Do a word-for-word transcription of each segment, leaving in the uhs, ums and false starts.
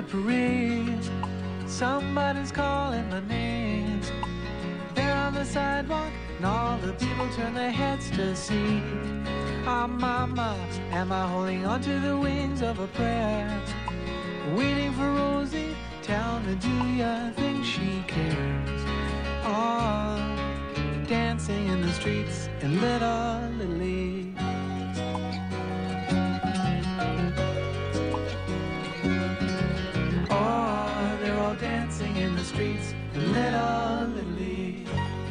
the parade. Somebody's calling my name. There on the sidewalk, and all the people turn their heads to see. Ah, mama, am I holding on to the wings of a prayer? Waiting for Rosie, tell me, do you think she cares? Oh, dancing in the streets in Little Italy. Oh, they're all dancing in the streets in Little Italy.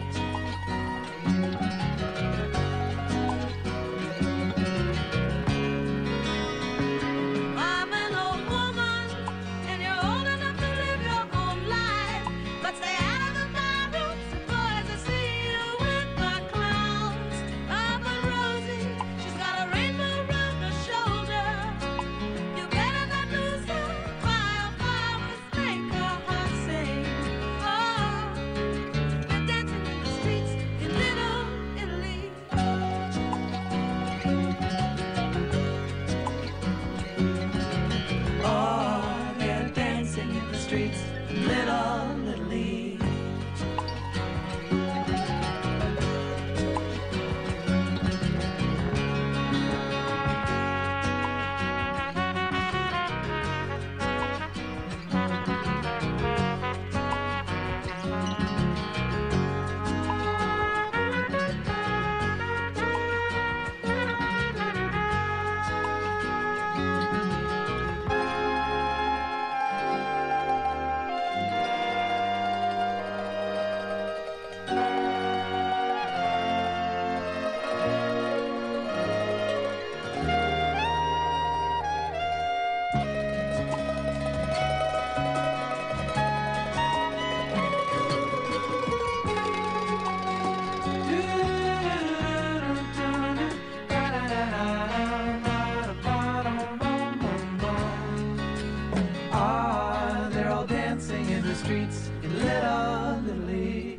I'm an old woman, and you're old enough to live your own life. But stay out of the barroom, boys, I see you with my clowns. Oh, but Rosie, she's got a rainbow round her shoulder. You better not lose her, fire flowers make her heart sing. Oh, they're dancing in the streets in Little Italy. Oh, they're dancing in the streets in Little Italy. Ah, they're all dancing in the streets in Little Italy.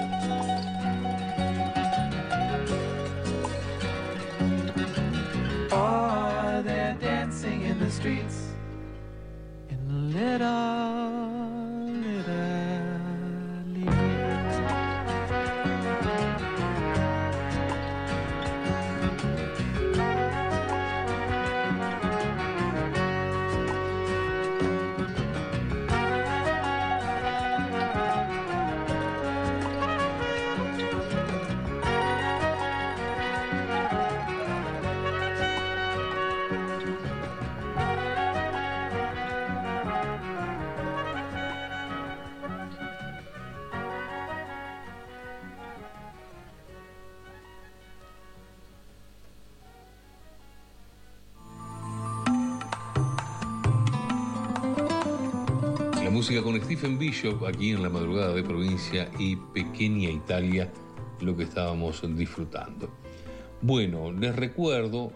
Oh, they're dancing in the streets in Little Italy. La música con Stephen Bishop aquí en la madrugada de Provincia y Pequeña Italia, lo que estábamos disfrutando. Bueno, les recuerdo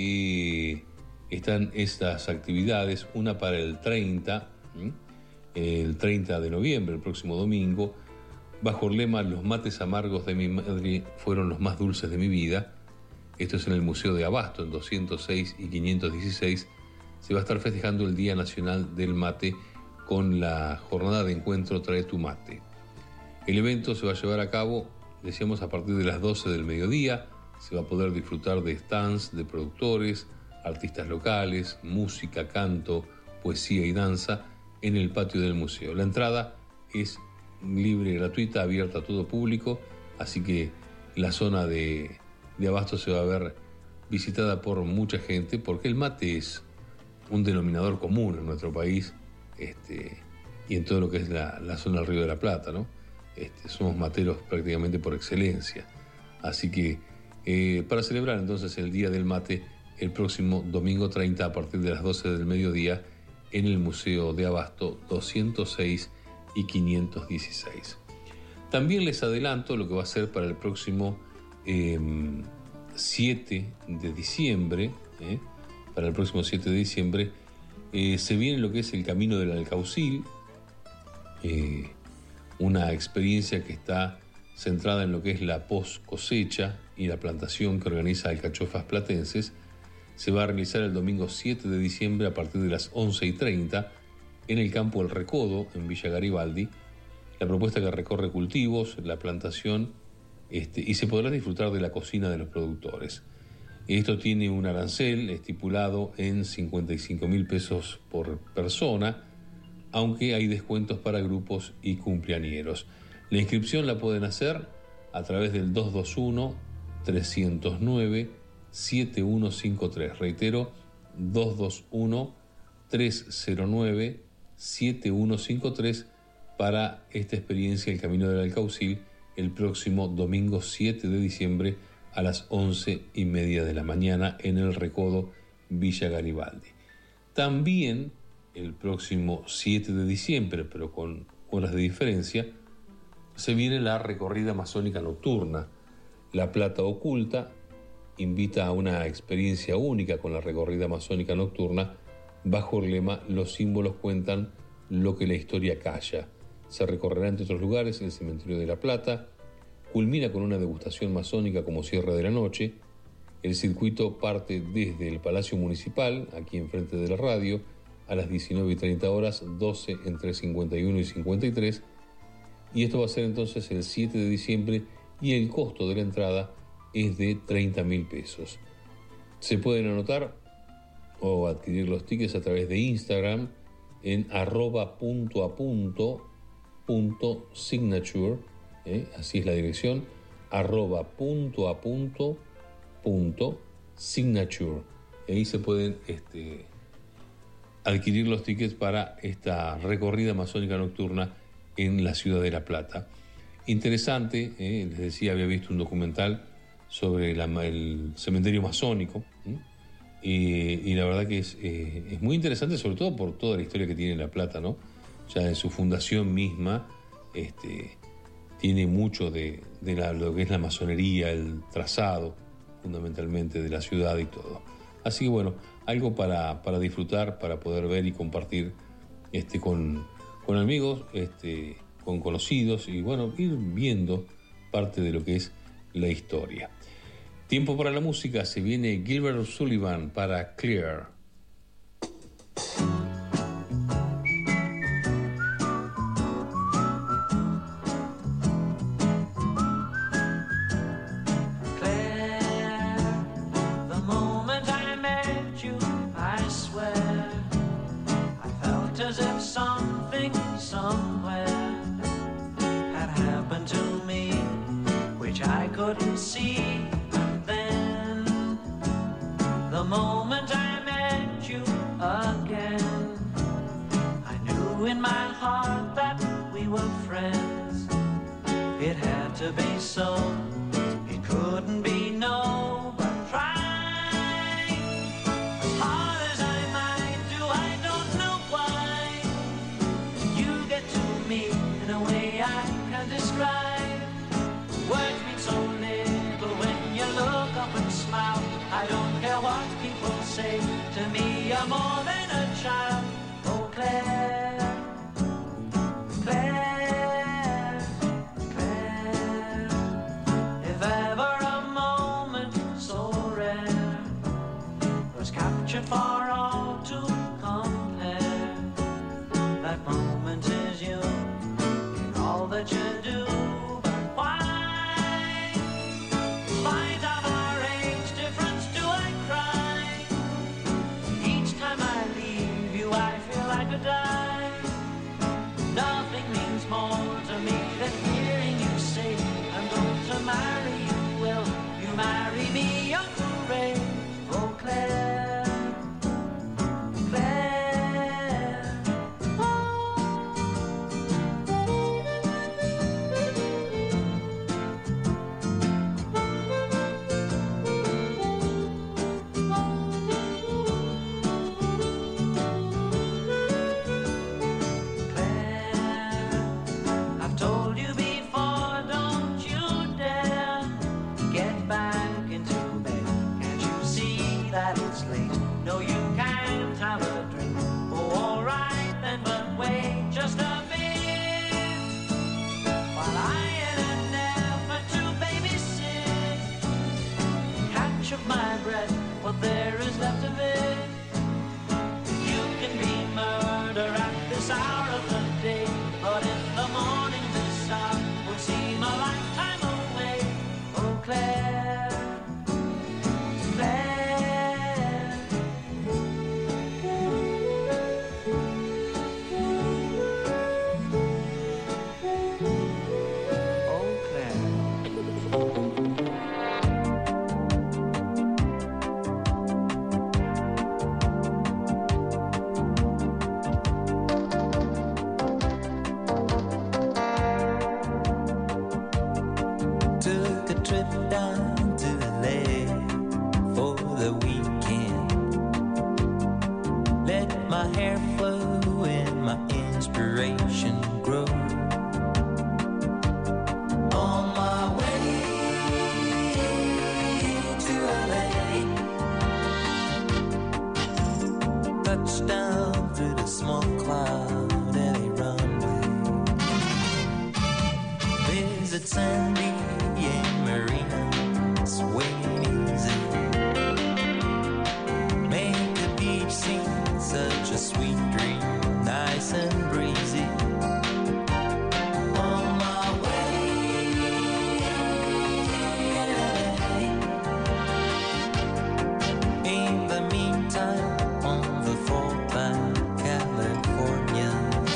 que están estas actividades, una para el treinta, ¿sí? el treinta de noviembre, el próximo domingo, bajo el lema Los mates amargos de mi madre fueron los más dulces de mi vida. Esto es en el Museo de Abasto, en doscientos seis y quinientos dieciséis. Se va a estar festejando el Día Nacional del Mate con la jornada de encuentro Trae tu Mate. El evento se va a llevar a cabo, decíamos, a partir de las doce del mediodía. Se va a poder disfrutar de stands de productores, artistas locales, música, canto, poesía y danza en el patio del museo. La entrada es libre y gratuita, abierta a todo público, así que la zona de, de Abasto se va a ver visitada por mucha gente, porque el mate es un denominador común en nuestro país, este, y en todo lo que es la, la zona del Río de la Plata, ¿no? Este, somos materos prácticamente por excelencia. Así que eh, para celebrar entonces el Día del Mate, el próximo domingo treinta a partir de las doce del mediodía en el Museo de Abasto doscientos seis y quinientos dieciséis. También les adelanto lo que va a ser para el próximo eh, siete de diciembre, eh, para el próximo siete de diciembre, eh, se viene lo que es el Camino del Alcaucil, eh, una experiencia que está centrada en lo que es la post cosecha y la plantación que organiza Alcachofas Platenses. Se va a realizar el domingo siete de diciembre a partir de las once y treinta en el campo El Recodo, en Villa Garibaldi. La propuesta que recorre cultivos, la plantación, este, y se podrá disfrutar de la cocina de los productores. Esto tiene un arancel estipulado en cincuenta y cinco mil pesos por persona, aunque hay descuentos para grupos y cumpleañeros. La inscripción la pueden hacer a través del dos dos uno, tres cero nueve, siete uno cinco tres. Reitero, dos dos uno, tres cero nueve, siete uno cinco tres para esta experiencia El Camino del Alcaucil el próximo domingo siete de diciembre a las once y media de la mañana en El Recodo, Villa Garibaldi. También el próximo siete de diciembre, pero con horas de diferencia, se viene la recorrida masónica nocturna. La Plata Oculta invita a una experiencia única con la recorrida masónica nocturna bajo el lema Los símbolos cuentan lo que la historia calla. Se recorrerá entre otros lugares el Cementerio de la Plata, culmina con una degustación masónica como cierre de la noche. El circuito parte desde el Palacio Municipal, aquí enfrente de la radio, a las diecinueve y treinta horas, doce entre cincuenta y uno y cincuenta y tres, y esto va a ser entonces el siete de diciembre y el costo de la entrada es de treinta mil pesos. Se pueden anotar o adquirir los tickets a través de Instagram en arroba punto a punto punto signature, ¿eh? Así es la dirección, arroba punto a punto punto signature. Ahí se pueden este, adquirir los tickets para esta recorrida masónica nocturna en la ciudad de La Plata. Interesante, ¿eh? Les decía, había visto un documental sobre la, el cementerio masónico, ¿eh? y, y la verdad que es, eh, es muy interesante, sobre todo por toda la historia que tiene La Plata, ¿no? Ya en su fundación misma este, tiene mucho de, de la, lo que es la masonería, el trazado fundamentalmente de la ciudad y todo. Así que bueno, algo para, para disfrutar, para poder ver y compartir este, con, con amigos, este, con conocidos y bueno, ir viendo parte de lo que es la historia. Tiempo para la música, se viene Gilbert Sullivan para Clear. Couldn't see, and then the moment I met you again, I knew in my heart that we were friends. It had to be so, it couldn't be no, but try as hard as I might do, I don't know why you get to me in a way I can't describe. Words mean so little when you look up and smile. I don't care what people say, to me you're more than a child. Oh Claire, Claire, Claire, if ever a moment so rare was captured for all to compare, that moment is you in all that you do. Nothing means more to me than hearing you say I'm going to marry you. Will you marry me, young Ray? Oh Claire, Claire, what there is left of it. You can be murder at this touchdown through the small cloud alley runway. Visit Sandy and Marina, swing easy. Make the beach seem such a sweet dream, nice and breezy. On my way, in the meantime, on the Fort Back, California.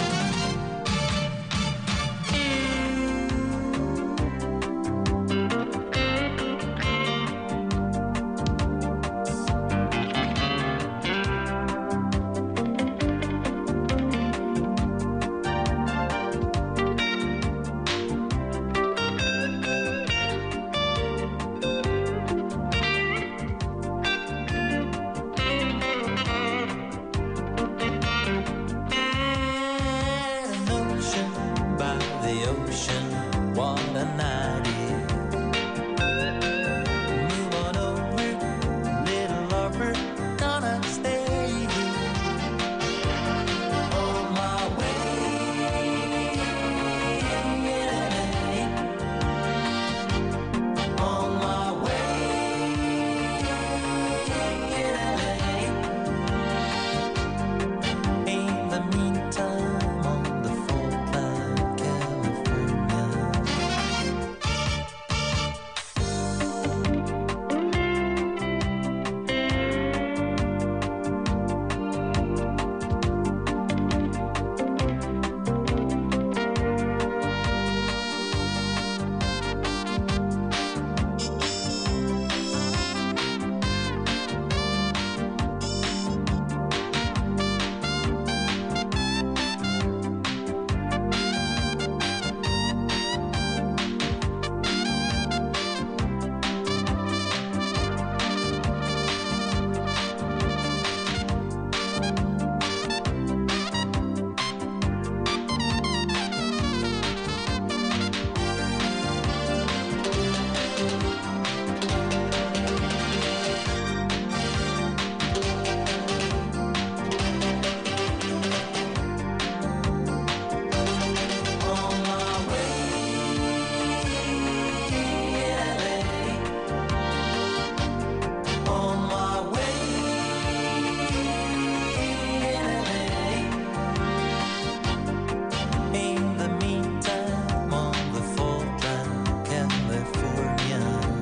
An ocean by the ocean, what a night it. Move on over, little lover, gonna stay here. On my way, on my way. In the meantime, on the Fort Back, California. On my way, on my way. In the meantime, on the Fort Back, California.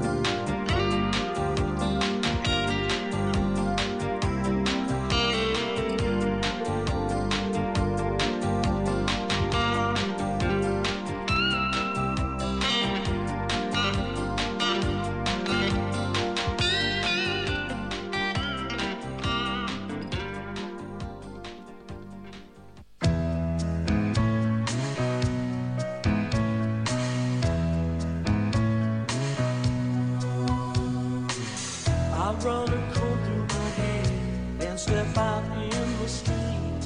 I run a cold through my head and step out in the street.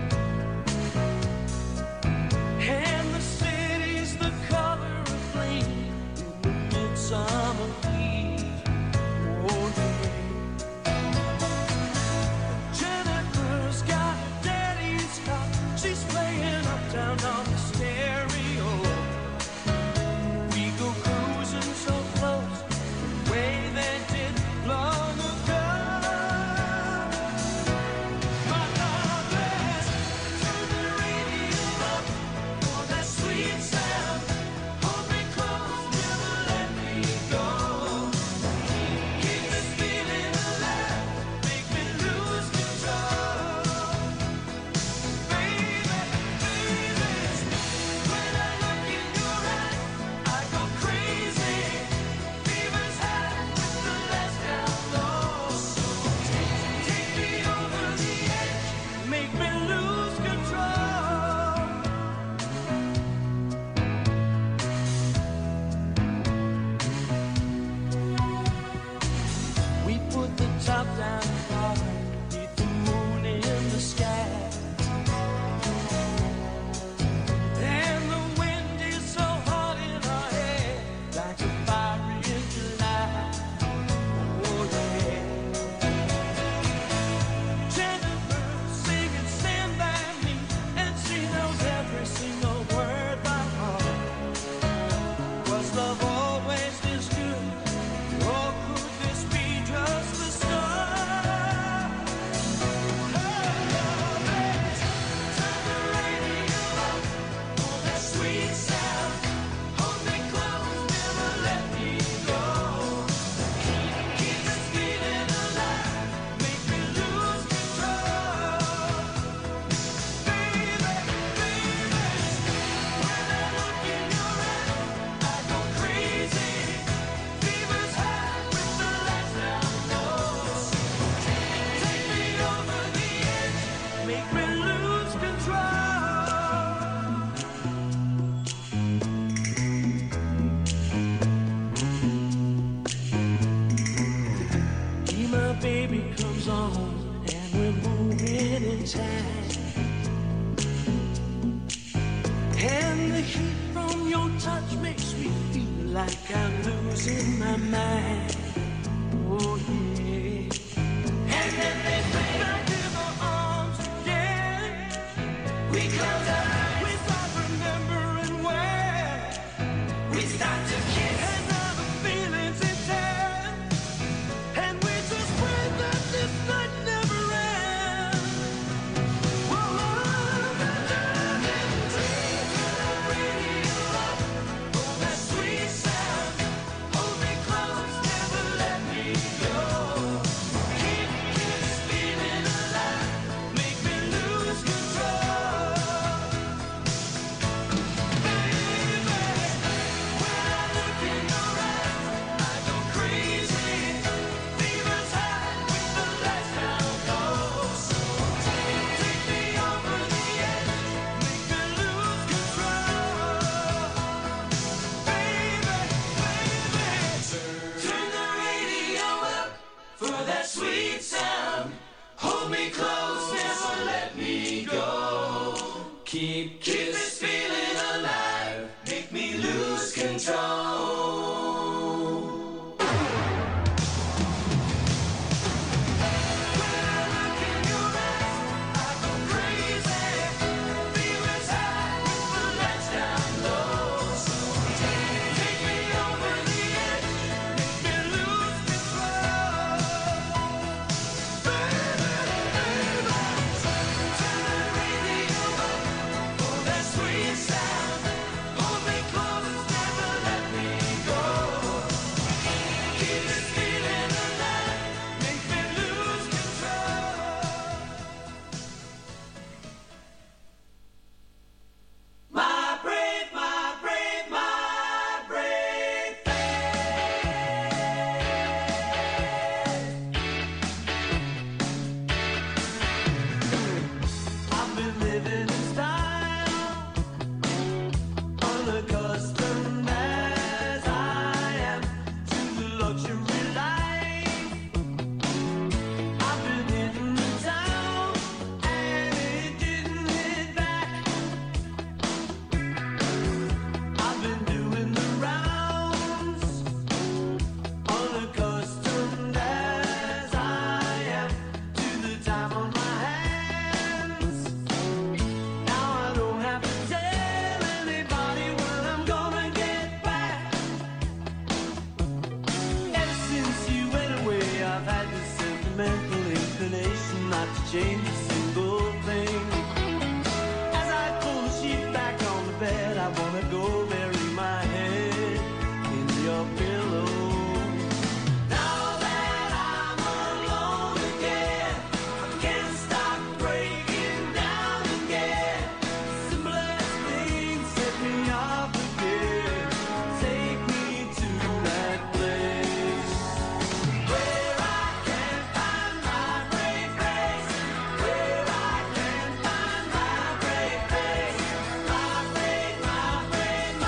And the city's the color of flame in the midsummer heat. Oh, yeah. Jennifer's got a daddy's car. She's playing uptown on the stereo. We go cruising so close, the way they did long ago. My love is turn the radio up for that sweet sound. Hold me close, never let me go. inside. And the heat from your touch makes me feel like I'm losing my mind. Oh yeah. And then they bring back in my arms again. We close our eyes, we start remembering where we start to kiss. And now the feeling's intense, and we just pray that this night never ends. Whoa, the turning trees and the radio up. Oh, that sweet sound, hold me close, never let me go. Keep this feeling alive, make me lose control. Baby, when I look in your eyes, I go crazy. Fever's high with the lights down low. So take, take me over the edge, make me lose control. Baby, baby, turn the radio up for that sweet sound. Hold me close, never let me go. Keep, keep this feeling alive, make me lose control. When I look in your eyes, I go crazy. Fever's high with the lights down low. So take, take me over the edge, make me lose control. Baby, baby, turn the radio up for that sweet sound. Hold me close, never let me go. Keep this feeling alive, make me lose control. My brave, my brave, my brave I've been living in style, unaccustomed as I am to the luxury life. I've been hitting the town and it didn't hit back. I've been doing the rounds, unaccustomed as I am to the time on my hands. Now I don't have to tell anybody when I'm gonna get back. Ever since you went away, I've had this sentimental inclination not to change a single thing. As I pull the sheet back on the bed, I wanna go bury my head in your pillow. Now that I'm alone again, I can't stop breaking down again. Simplest things set me off again. Take me to that place where I can find my brave face. Where I can find my brave face. My brave, my brave,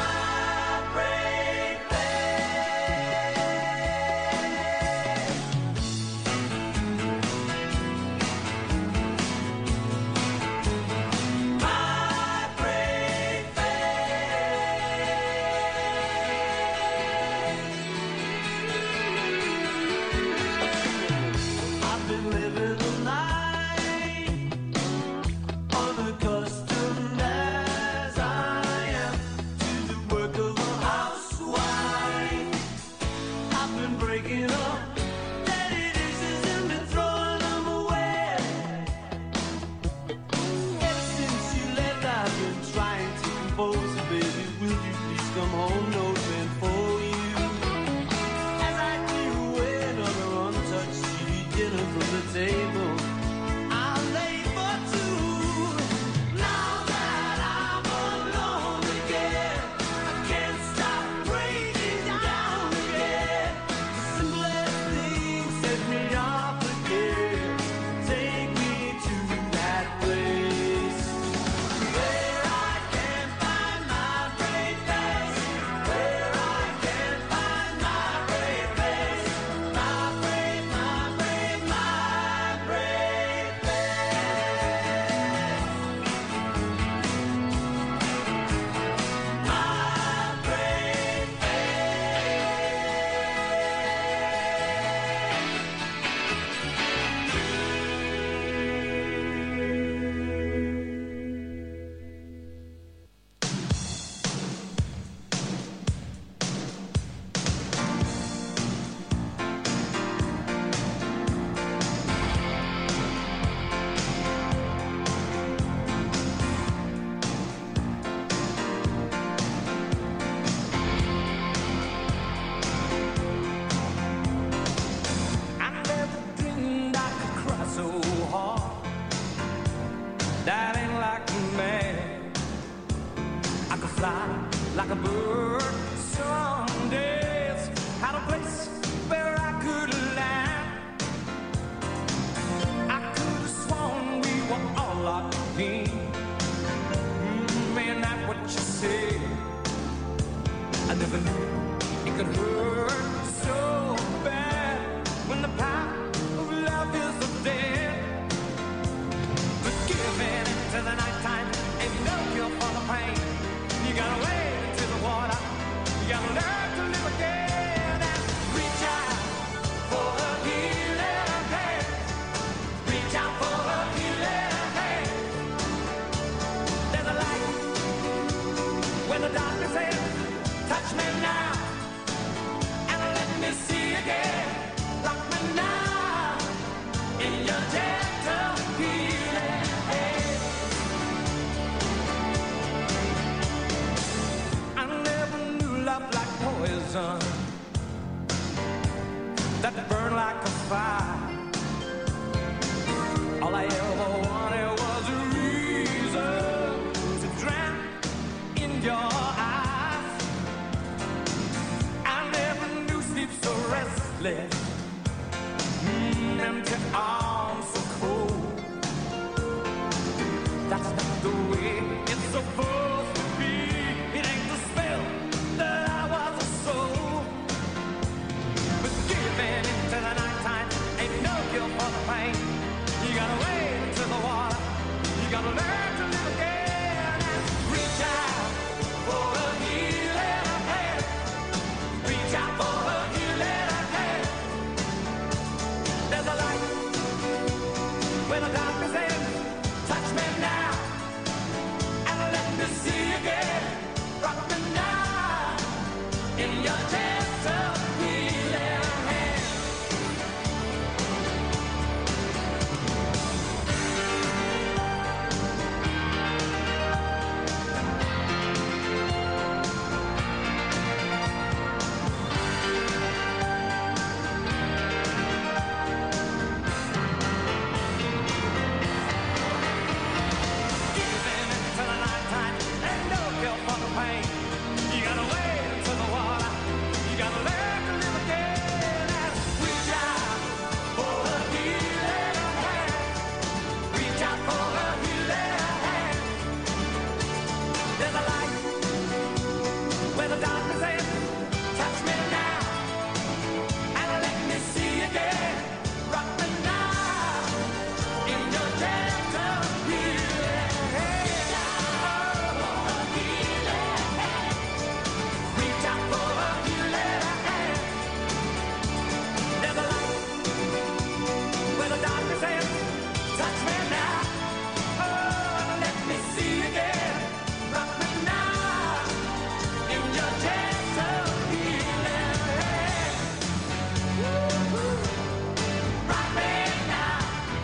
like a bird. Some days had a place where I could land. I could have sworn we were all locked in. Mm, man, that's what you say. I never knew it could hurt so bad when the power of love is dead. But giving into the nighttime ain't no cure for the pain. You gotta wade into the water. You gotta learn to live again and reach out for a healing hand. Reach out for a healing hand. There's a light when the darkness ends. Touch me now and let me see again. Rock me now in your gentle healing hand. I never knew love like poison that burned like a fire. All I ever wanted was a reason to drown in your eyes. I never knew sleep so restless, mm, empty arms so cold. That's not the way it's supposed to be. It ain't the spell that I was a soul. But giving into the nighttime ain't no cure for the pain. You gotta wade into the water. You gotta learn to live again and reach out for a healing hand. Reach out for a healing hand. There's a light when the darkness ends. Touch me now and let me see again. Rock me now in your gentle healing hand. Giving into the nighttime ain't no cure for the pain. You gotta wade into the water. You gotta learn to live again and reach out for a healing hand. Reach out for a healing hand. There's a light where the darkness ends. Touch me now and let me see again. Rock me now in your gentle healing hand. Reach out for a healing hand. Reach out for a healing hand. There's a light where the darkness ends. Touch me now, oh, let me see again. Rock me now in your gentle healing hand. Woo-hoo. Rock me now.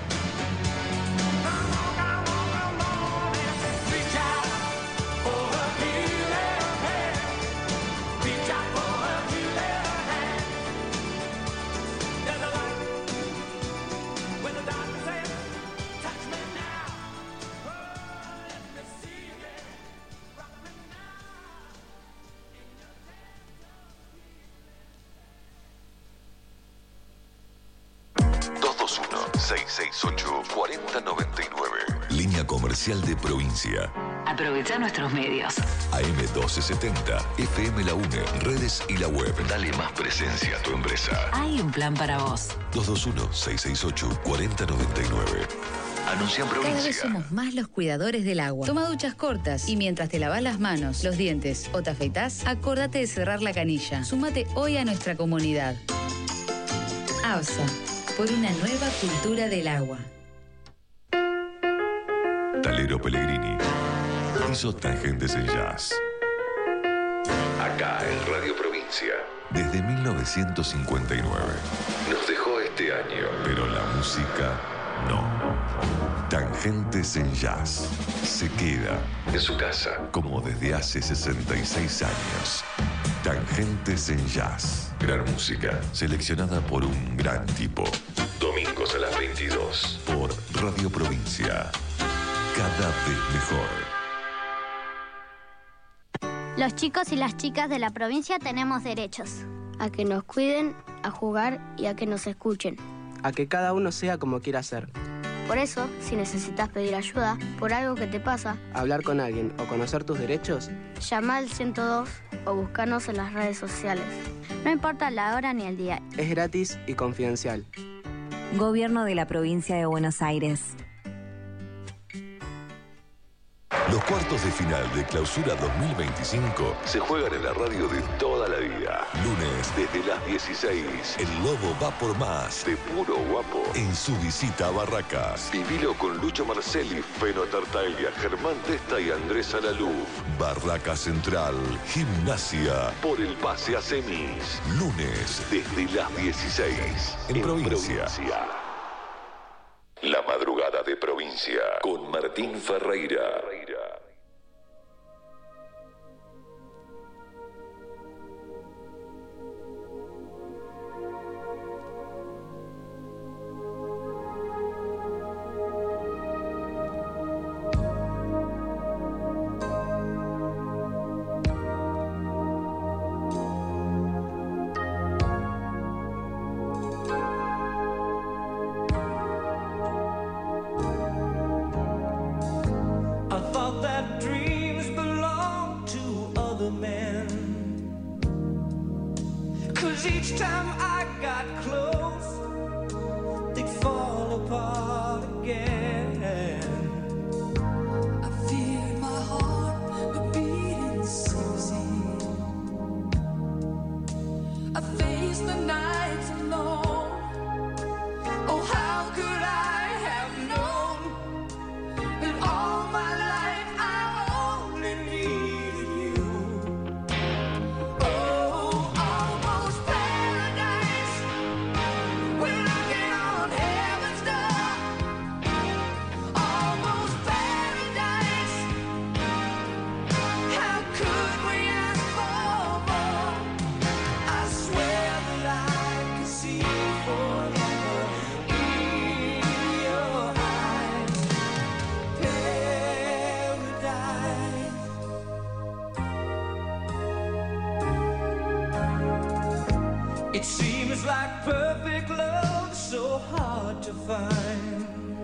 Come on, come on, come on and reach out for a healing hand. Reach out for a healing hand. There's a light when the darkness ends. Touch me now. Oh, let me see again. Rock me now in your dos dos uno, seis seis ocho, cuatro cero nueve nueve. Línea comercial de provincia. Aprovecha nuestros medios. A M doce setenta, F M La UNE, redes y la web. Dale más presencia a tu empresa. Hay un plan para vos. dos dos uno, seis seis ocho, cuatro cero nueve nueve. Anuncia en Cada vez provincia. somos más los cuidadores del agua. Toma duchas cortas y mientras te lavas las manos, los dientes o te afeitás, acordate de cerrar la canilla. Súmate hoy a nuestra comunidad. ABSA, por una nueva cultura del agua. Talero Pellegrini hizo Tangentes en Jazz. Acá en Radio Provincia. Desde mil novecientos cincuenta y nueve. Nos dejó este año, pero la música no. Tangentes en Jazz. Se queda en su casa como desde hace sesenta y seis años. Tangentes en Jazz. Gran música seleccionada por un gran tipo. Domingos a las veintidós por Radio Provincia. Cada vez mejor. Los chicos y las chicas de la provincia tenemos derechos. A que nos cuiden, a jugar y a que nos escuchen. A que cada uno sea como quiera ser. Por eso, si necesitas pedir ayuda por algo que te pasa, hablar con alguien o conocer tus derechos, llama al ciento dos o búscanos en las redes sociales. No importa la hora ni el día. Es gratis y confidencial. Gobierno de la Provincia de Buenos Aires. Los cuartos de final de Clausura dos mil veinticinco se juegan en la radio de toda la vida. Lunes desde las dieciséis, el Lobo va por más, de puro guapo, en su visita a Barracas. Vivilo con Lucho Marcelli, Feno Tartaglia, Germán Testa y Andrés Alalú. Barracas Central, Gimnasia, por el pase a semis. Lunes desde las dieciséis, en, en provincia. provincia. La madrugada de provincia, con Martín Ferreira. It seems like perfect love, so hard to find.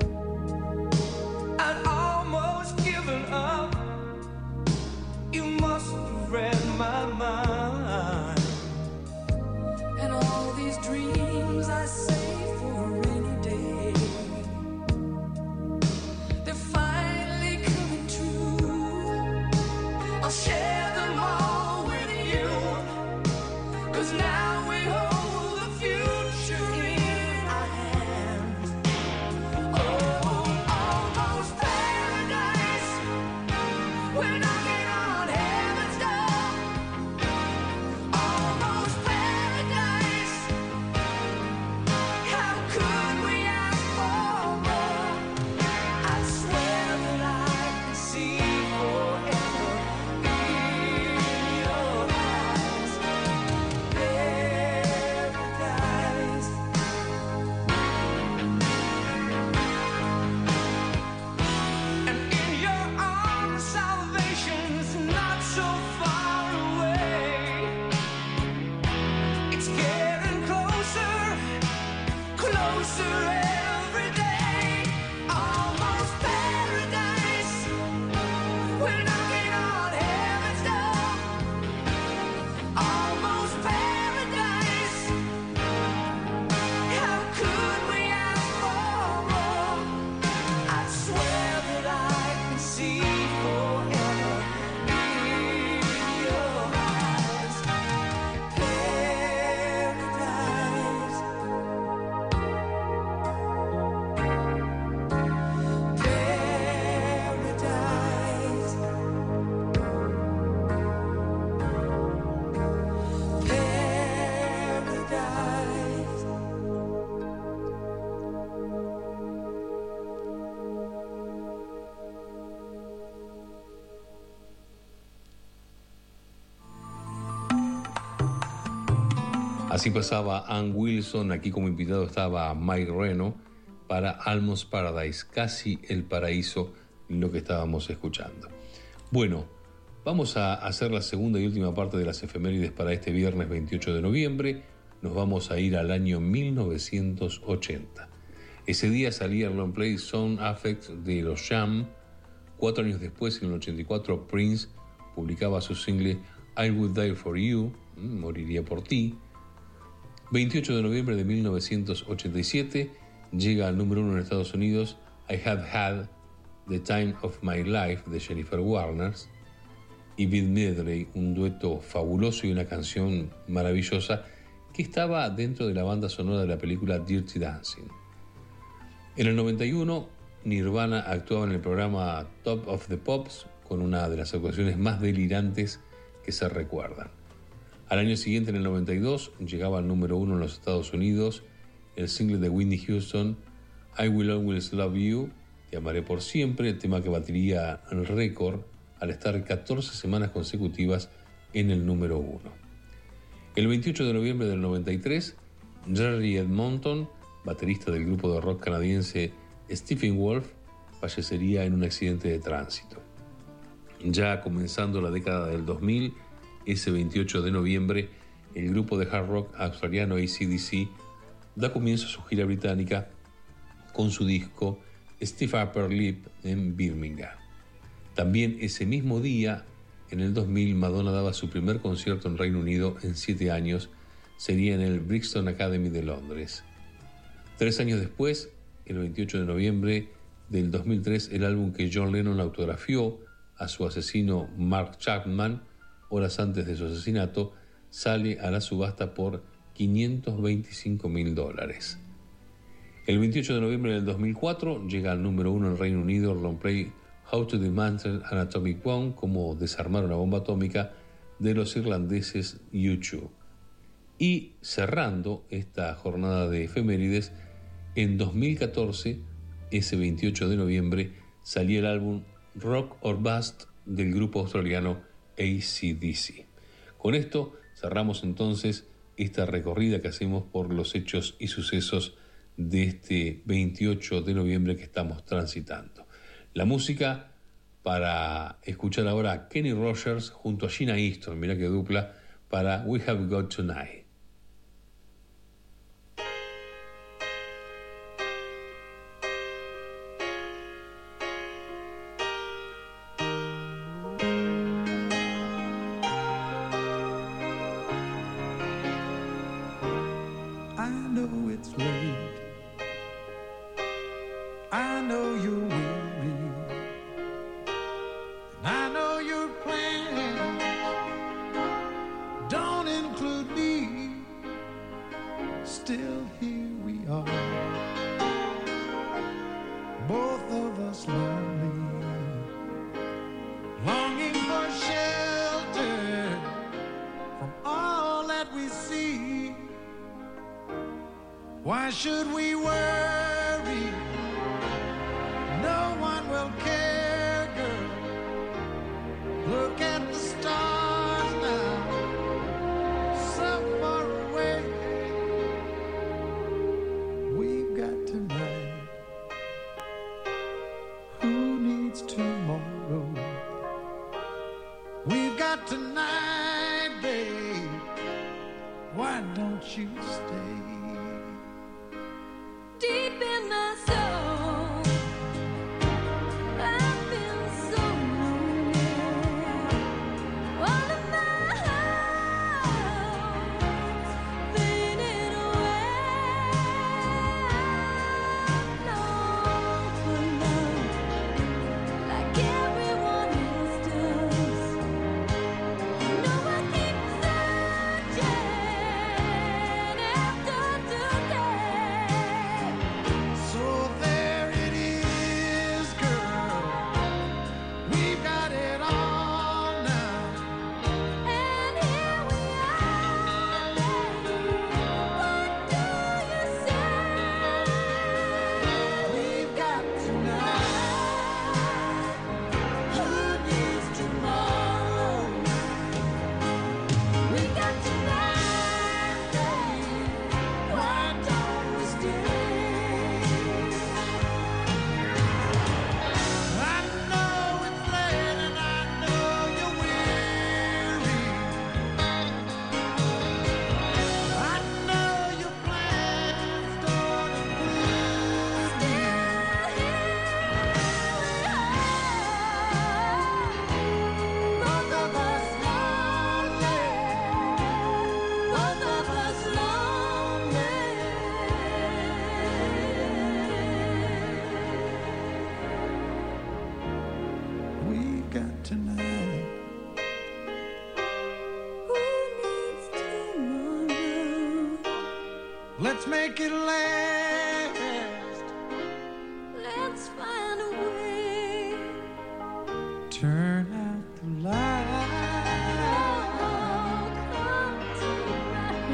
I'd almost given up. You must have read my mind. And all these dreams I save for a rainy day, they're finally coming true. I'll share them all with you, 'cause now we hold the future in our hands. Oh, almost paradise. We're knocking on heaven's door. Almost paradise. How could we ask for more? I swear that I can see forever in your eyes. Paradise. And in your arms, salvation's not so far away. It's getting closer, closer every day. Almost paradise. We're knocking on heaven's door. Almost paradise. How could we ask for more? I swear that I can see forever in your eyes. Paradise. Paradise. Paradise. Así pasaba Ann Wilson, aquí como invitado estaba Mike Reno para Almost Paradise, casi el paraíso, lo que estábamos escuchando. Bueno, Vamos a hacer la segunda y última parte de las efemérides para este viernes veintiocho de noviembre. Nos vamos a ir al año mil novecientos ochenta. Ese día salía el long play Sound Affect de los Jam. Cuatro años después, en el ochenta y cuatro, Prince publicaba su single I Would Die For You, Moriría por ti. veintiocho de noviembre de mil novecientos ochenta y siete llega al número uno en Estados Unidos I Have Had The Time of My Life de Jennifer Warner y Bill Medley, un dueto fabuloso y una canción maravillosa que estaba dentro de la banda sonora de la película Dirty Dancing. En el noventa y uno, Nirvana actuaba en el programa Top of the Pops con una de las actuaciones más delirantes que se recuerdan. Al año siguiente, en el noventa y dos, llegaba al número uno en los Estados Unidos el single de Whitney Houston, I Will Always Love You, Te amaré por siempre, tema que batiría el récord al estar catorce semanas consecutivas en el número uno. El veintiocho de noviembre del noventa y tres, Jerry Edmonton, baterista del grupo de rock canadiense Steppenwolf, fallecería en un accidente de tránsito. Ya comenzando la década del dos mil, ese veintiocho de noviembre, el grupo de hard rock australiano A C D C da comienzo a su gira británica con su disco Stiff Upper Lip en Birmingham. También ese mismo día, en el dos mil, Madonna daba su primer concierto en Reino Unido en siete años, sería en el Brixton Academy de Londres. Tres años después, el veintiocho de noviembre del dos mil tres, el álbum que John Lennon autografió a su asesino Mark Chapman, horas antes de su asesinato, sale a la subasta por quinientos veinticinco mil dólares. El veintiocho de noviembre del dos mil cuatro llega al número uno en Reino Unido el long play How to Dismantle an Atomic Bomb, como desarmar una bomba atómica, de los irlandeses U dos. Y cerrando esta jornada de efemérides, en dos mil catorce, ese veintiocho de noviembre, salía el álbum Rock or Bust del grupo australiano A C D C. Con esto cerramos entonces esta recorrida que hacemos por los hechos y sucesos de este veintiocho de noviembre que estamos transitando. La música para escuchar ahora a Kenny Rogers junto a Gina Easton, mirá qué dupla, para We Have Got Tonight. Why should we worry? No one will care, girl. Look at the stars now, so far away. We've got tonight. Who needs tomorrow? We've got tonight, babe. Why don't you stay? Deep in my soul. Let's make it last. Let's find a way. Turn out the light. Oh, come tonight.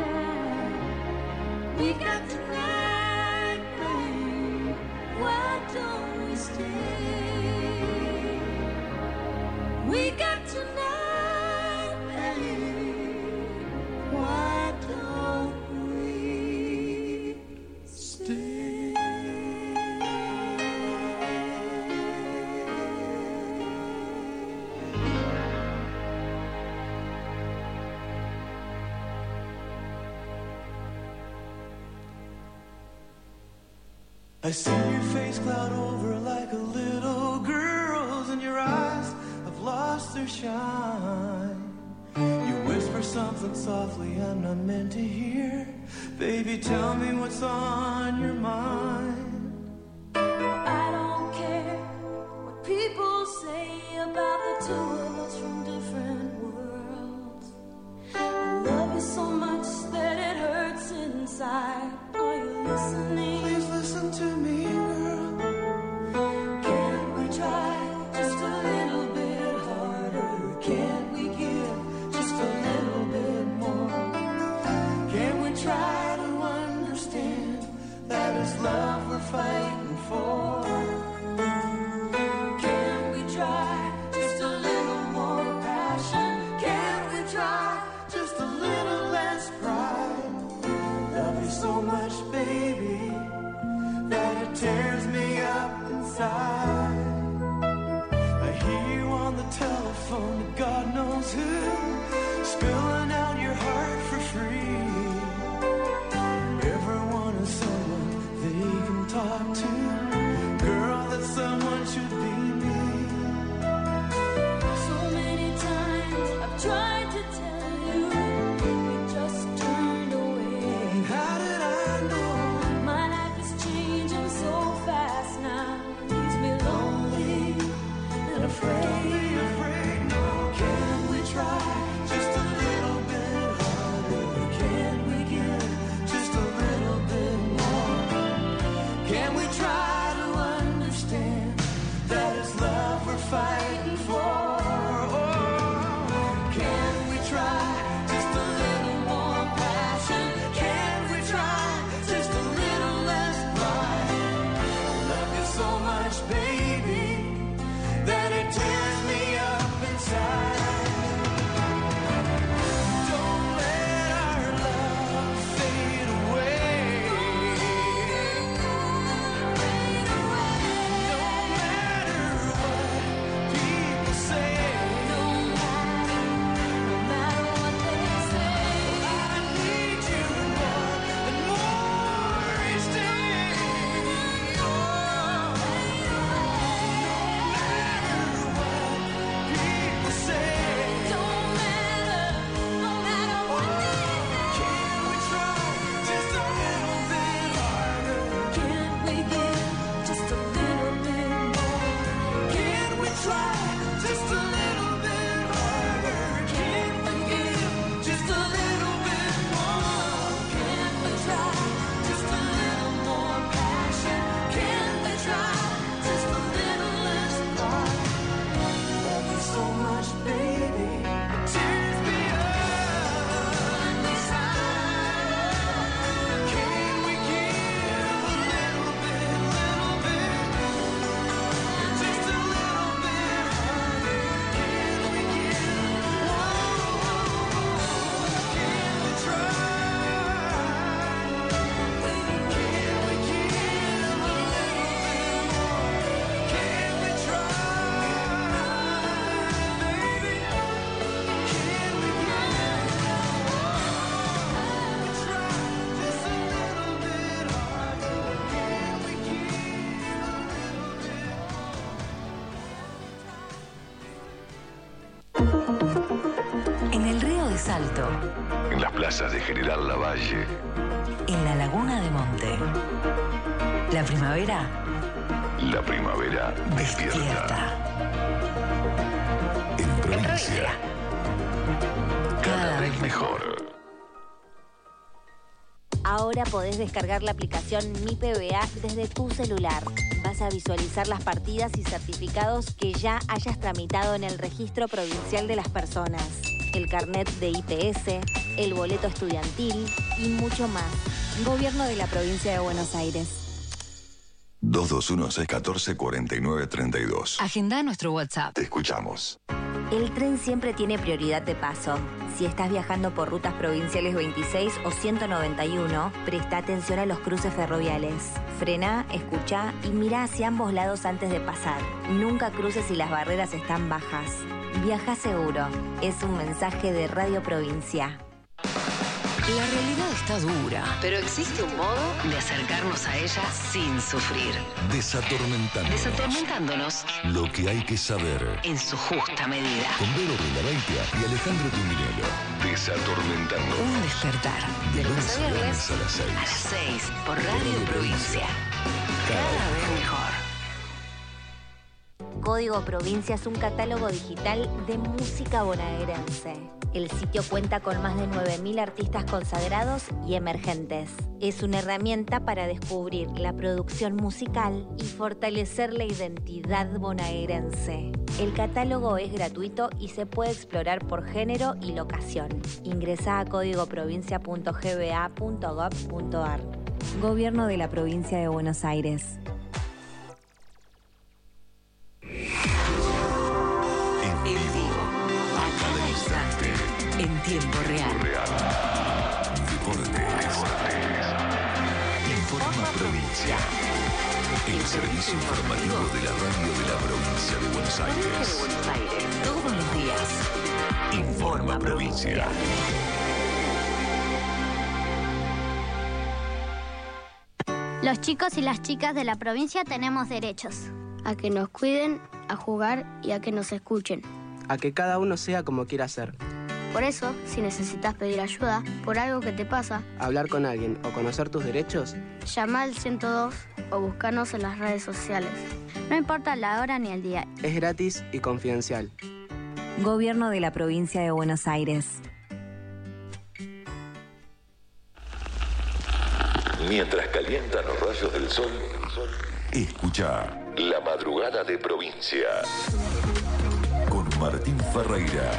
We got tonight, babe. Why don't we stay? We got tonight, babe. Why don't we stay? I see your face cloud over like a little girl's, and your eyes have lost their shine. You whisper something softly I'm not meant to hear. Baby, tell me what's on your mind. I don't care what people say about the two of us from different worlds. I love you so much that it hurts inside. Are you listening? Please listen to me, girl. Can't we try just a little bit harder? Can't we give just a little bit more? Can we try to understand that it's love we're fighting for? Can we try just a little more passion? Can we try just a little less pride? Love you so much, baby, that it tears me up inside. I hear you on the telephone to God knows who, spilling out your heart for free. Everyone is someone they can talk to. Girl, that someone should be me. So many times I've tried to tell you, you just turned away. How did I know? My life is changing so fast now, leaves me lonely and afraid. Don't be afraid, no. Can we try just a little bit harder? Can we give just a little bit more? Can we try to understand that it's love we're fighting for? Oh, can we try just a little more passion? Can we try just a little less pride? I love you so much, baby, that it tears me up inside. Don't let our love fade away. No matter what people say. No matter, no matter what they say. I need you more and more each day. No matter what people say. Don't matter, no matter what they say. Can we try just a little bit harder? Can't we give just a little bit more? Can we try just a little bit harder? Can we give just a little bit more? Can't we try Just a little more passion. Can we try just a little less pride? Love you so much, baby, it tears me up inside. Can we give a little bit, little bit, just a little bit harder? Can we give? Whoa, can we try? Can we give a little bit more? Can we try, baby? Can we give? Can we try just a little bit harder? Can we give a little bit? En el Río de Salto, En las plazas de General Lavalle, en la Laguna de Monte. La primavera la primavera despierta. despierta. En provincia, cada vez mejor. Ahora podés descargar la aplicación Mi P B A desde tu celular. Vas a visualizar las partidas y certificados que ya hayas tramitado en el Registro Provincial de las Personas, el carnet de I P S, el boleto estudiantil y mucho más. Gobierno de la Provincia de Buenos Aires. dos dos uno, seis uno cuatro, cuatro nueve tres dos. Agenda nuestro WhatsApp. Te escuchamos. El tren siempre tiene prioridad de paso. Si estás viajando por rutas provinciales veintiséis o ciento noventa y uno, presta atención a los cruces ferroviales. Frena, escucha y mira hacia ambos lados antes de pasar. Nunca cruces si las barreras están bajas. Viaja seguro. Es un mensaje de Radio Provincia. La realidad está dura, pero existe un modo de acercarnos a ella sin sufrir. Desatormentándonos. Desatormentándonos Lo que hay que saber. en su justa medida. Con Vero Rindaveitia y Alejandro Tuminello. Desatormentándonos. Un despertar. De lunes a viernes a las A las seis. seis por Radio Provincia. Cada vez mejor. Código Provincia es un catálogo digital de música bonaerense. El sitio cuenta con más de nueve mil artistas consagrados y emergentes. Es una herramienta para descubrir la producción musical y fortalecer la identidad bonaerense. El catálogo es gratuito y se puede explorar por género y locación. Ingresa a código provincia punto g b a punto gov punto a r. Gobierno de la Provincia de Buenos Aires. En vivo. A cada instante. En tiempo real. Deportes. Informa Provincia. El servicio informativo de la radio de la provincia de Buenos Aires. Buenos Aires. Todos los días. Informa Provincia. Los chicos y las chicas de la provincia tenemos derechos. A que nos cuiden, a jugar y a que nos escuchen. A que cada uno sea como quiera ser. Por eso, si necesitas pedir ayuda por algo que te pasa, Hablar con alguien o conocer tus derechos, llama al ciento dos o búscanos en las redes sociales. No importa la hora ni el día. es gratis y confidencial. Gobierno de la Provincia de Buenos Aires. Mientras calientan los rayos del sol, escucha La Madrugada de Provincia con Martín Ferreira.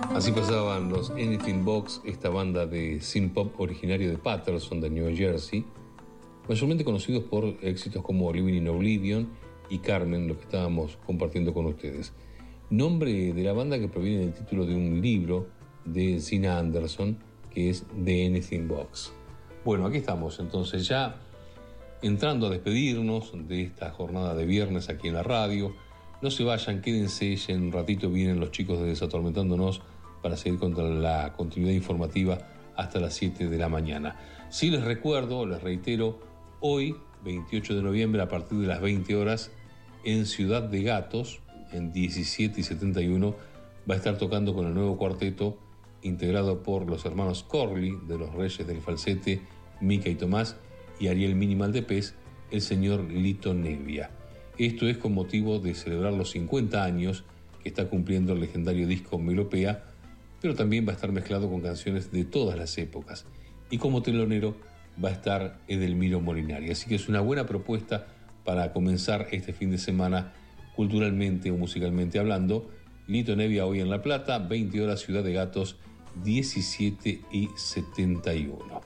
Así pasaban los Anything Box, esta banda de synth pop originario de Paterson, de New Jersey, mayormente conocidos por éxitos como Living in Oblivion y Carmen, lo que estábamos compartiendo con ustedes. Nombre de la banda que proviene del título de un libro de Zina Anderson, que es The Anything Box. Bueno, aquí estamos entonces ya entrando a despedirnos de esta jornada de viernes aquí en la radio. No se vayan, quédense, ya en un ratito vienen los chicos de Desatormentándonos para seguir con la continuidad informativa hasta las siete de la mañana. Sí, les recuerdo, les reitero, hoy, veintiocho de noviembre, a partir de las veinte horas, en Ciudad de Gatos, en diecisiete y setenta y uno, va a estar tocando con el nuevo cuarteto integrado por los hermanos Corley, de los Reyes del Falsete, Mica y Tomás, y Ariel Minimal de Pez, el señor Lito Nevia. Esto es con motivo de celebrar los cincuenta años que está cumpliendo el legendario disco Melopea, pero también va a estar mezclado con canciones de todas las épocas. Y como telonero va a estar Edelmiro Molinari. Así que es una buena propuesta para comenzar este fin de semana culturalmente o musicalmente hablando. Lito Nevia hoy en La Plata, veinte horas Ciudad de Gatos, diecisiete y setenta y uno.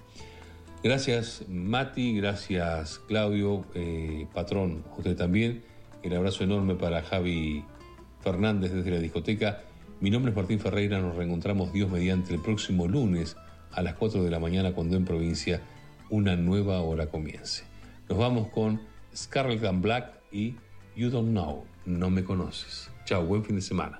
Gracias Mati, gracias Claudio, eh, patrón, usted también. El abrazo enorme para Javi Fernández desde la discoteca. Mi nombre es Martín Ferreira, nos reencontramos Dios mediante el próximo lunes a las cuatro de la mañana cuando en provincia una nueva hora comience. Nos vamos con Scarlet and Black y You Don't Know, No Me Conoces. Chao, buen fin de semana.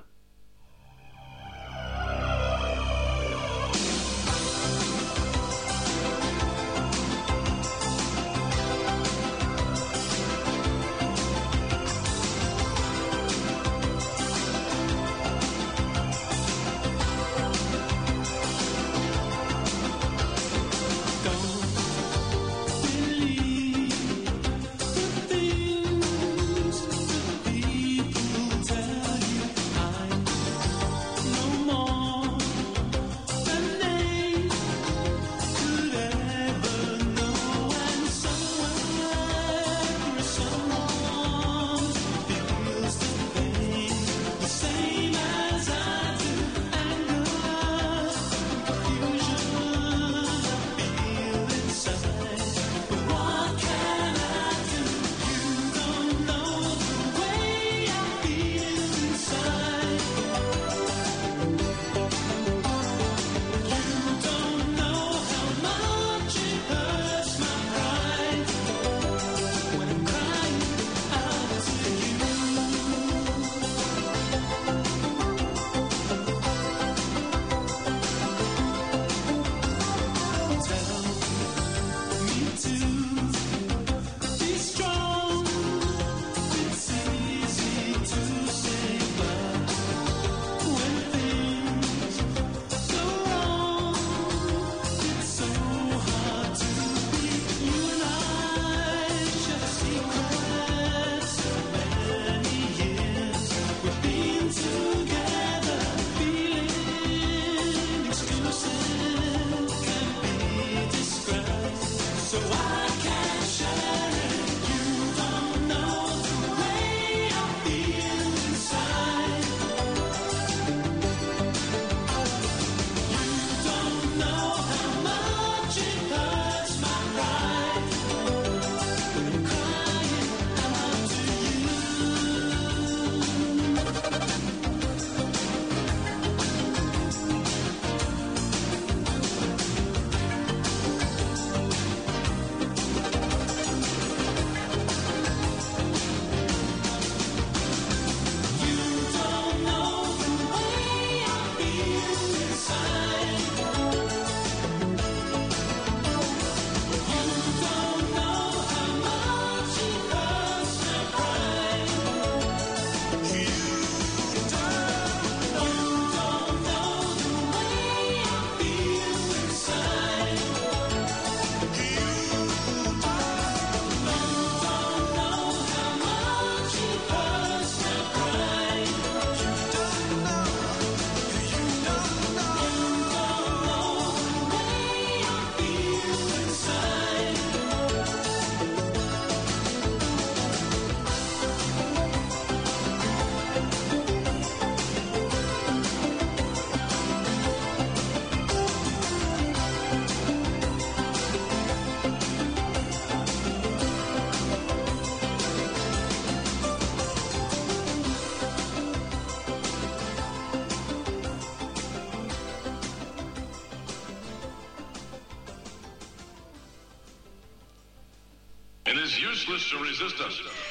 Things people tell you. I is useless to resist us.